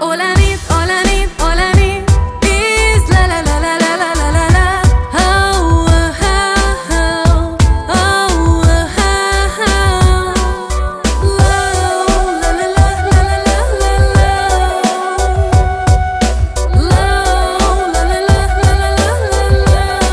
all I need, all I need is la la la la la la la la la. Oh, oh, oh, oh, oh, oh. Low, la la la la la la la la. Low, la la la la la la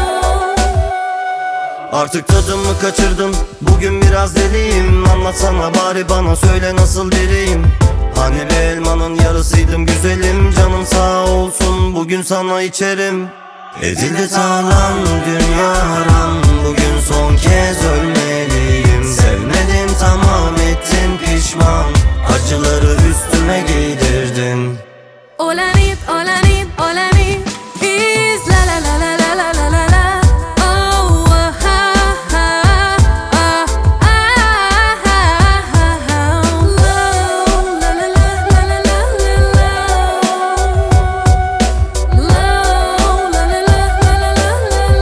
la. Artık tadımı kaçırdım, bugün biraz deliyim. Anlatsana bari bana, söyle nasıl biriyim. Hani bir elmanın yarısıydım güzelim. Canım sağ olsun, bugün sana içerim. Edildi talan, dünya haram. Bugün son kez ölmeliyim. Sevmedin tamam, ettin pişman. Acıları üstüme giydirdin. All I need, all I need, all I need is la la la la la la la la la. Oh, oh, oh, oh, oh, oh. Low, la la la la la la la la. Low, la la la la la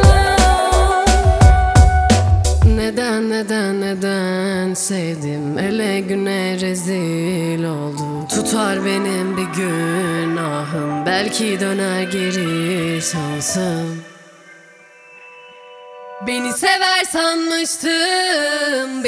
la la. Neden sevdim, ele güne rezil oldum. Tutar benim bir günahım, belki döner geri şansım. Beni sever sanmıştım,